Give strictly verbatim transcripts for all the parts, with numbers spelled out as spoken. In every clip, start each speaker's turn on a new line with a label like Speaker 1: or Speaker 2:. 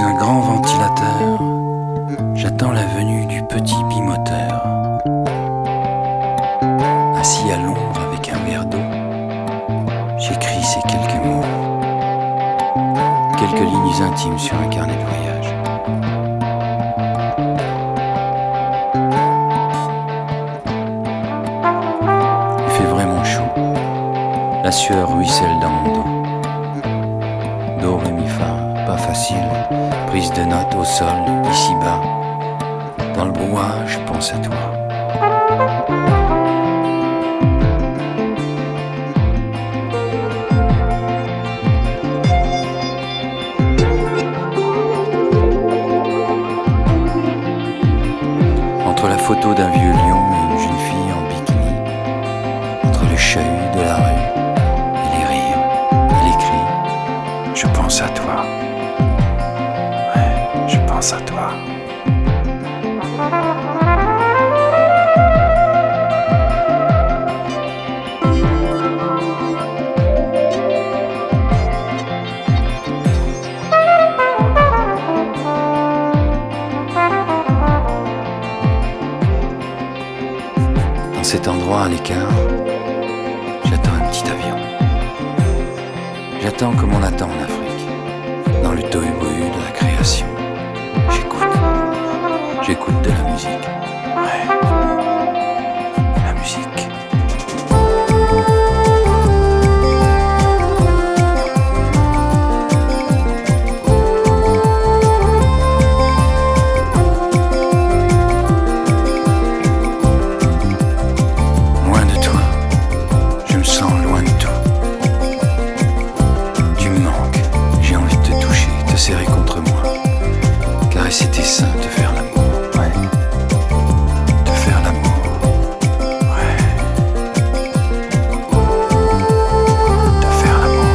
Speaker 1: Sous un grand ventilateur, j'attends la venue du petit bimoteur. Assis à l'ombre avec un verre d'eau, j'écris ces quelques mots, quelques lignes intimes sur un carnet de voyage. Il fait vraiment chaud, la sueur ruisselle dans mon dos. Do, ré, mi, fa, pas facile, prise de notes au sol, ici-bas. Dans le brouhaha, je pense à toi. Entre la photo d'un vieux lion et une jeune fille en bikini, entre le chahut de la rue et les rires et les cris, je pense à toi. Ouais, je pense à toi. Dans cet endroit à l'écart, j'attends un petit avion. J'attends comme on attend en Afrique, dans le tohu-bohu de la création. J'écoute, j'écoute de la musique. Ouais, la musique. Loin de toi, je me sens loin de tout. Tu me manques, j'ai envie de te toucher, te serrer contre moi. Caresser tes seins, te faire l'amour, ouais. Te faire l'amour, ouais. Te faire l'amour.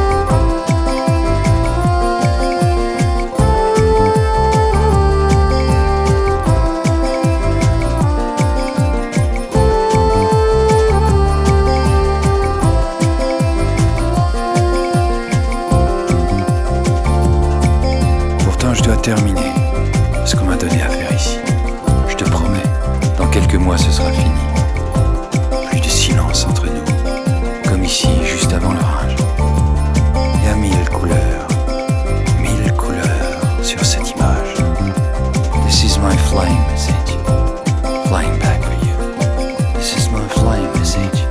Speaker 1: Pourtant je dois terminer ce qu'on m'a donné à faire ici. Je te promets, dans quelques mois ce sera fini. Plus de silence entre nous, comme ici juste avant l'orage. Il y a mille couleurs, mille couleurs sur cette image. This is my flying message, flying back for you. This is my flying message.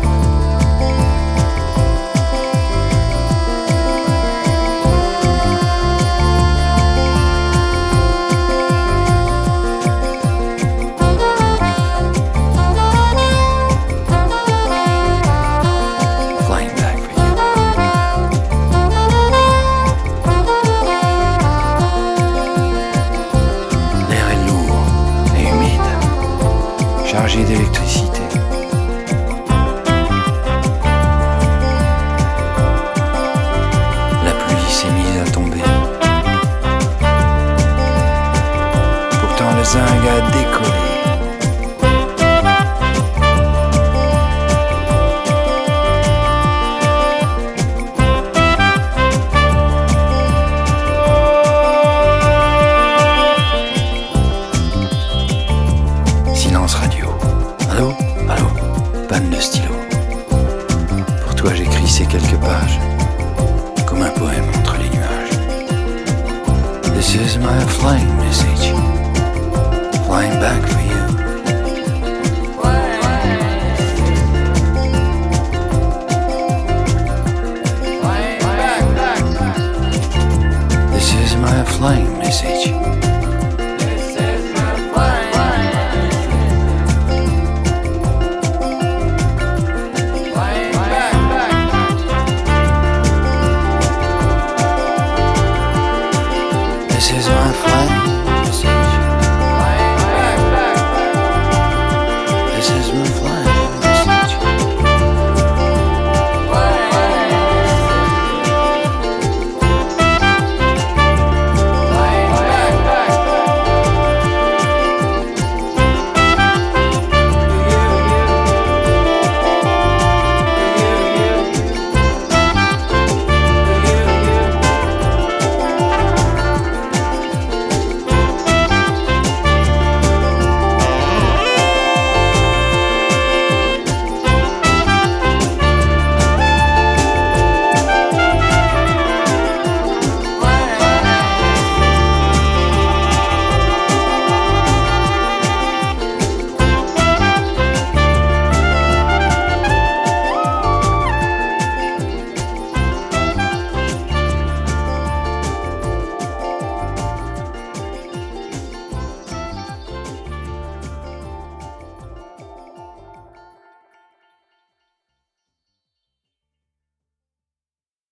Speaker 1: Flying back for you. L'air est lourd et humide, chargé d'électricité. La pluie s'est mise à tomber. Pourtant le zinc a décollé. Silence radio. Allô? Allô? Panne de stylo. Pour toi j'écris ces quelques pages, comme un poème entre les nuages. This is my flying message, flying back for you.